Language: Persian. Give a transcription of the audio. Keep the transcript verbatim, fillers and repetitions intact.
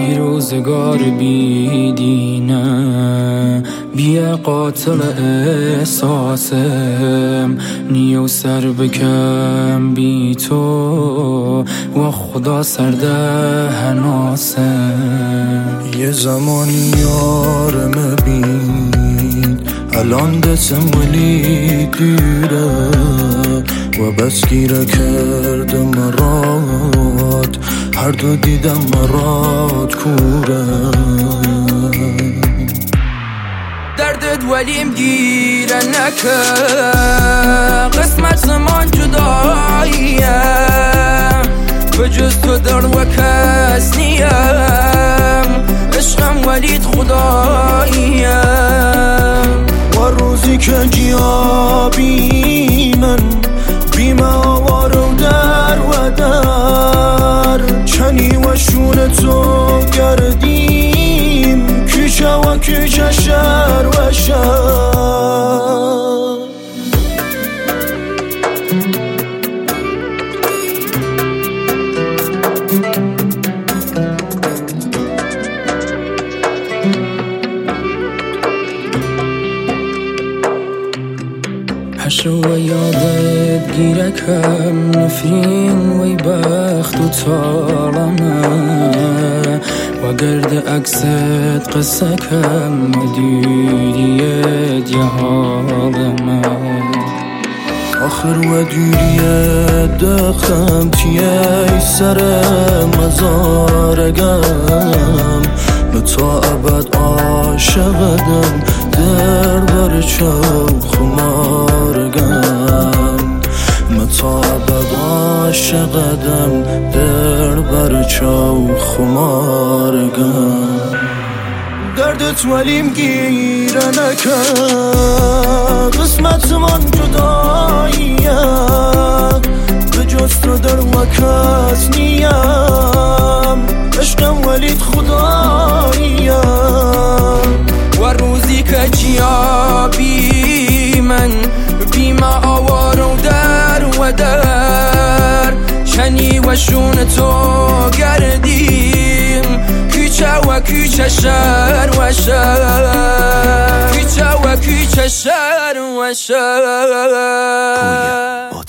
بی روزگار بی دینه، بی قاتل احساسم، نیو سر بکم بی تو و خدا سرده هناسم. یه زمانی یارم بین الان دستم ولی دیره و بس گیره کرده مراد، هر دو دیدم مراد کوره. دردت ولیم گیره نکه، قسمت زمان جداییه، بجز تو در و کس نیم، عشقم ولید خداییه. و روزی که جیابی من بیم آوار و در و در، چنی و شون تو گردیم، کیچه و کیچه شهر و شهر. حشر و یادت گیره کم، نفرین وی بخت و طالمه، و گرد عکست قصه کم، و دیدیت یه حالمه. آخر و دیریت دختم تیه سر مزارگم، متا ابد عاشقدم در بر چو خمارگم، متا ابد عاشقدم در بر چو خمارگم. دردت ولیم گیره نکه، قسمت من جداییه، به جز تو در و کس نیم، عشقم ولید خداییه. و روزی که جیابی من بیم آوار و در و در، چنی و شون تو گردیم، کیچه و کیچه شهر و شهر، کیچه و کیچه شهر و شهر.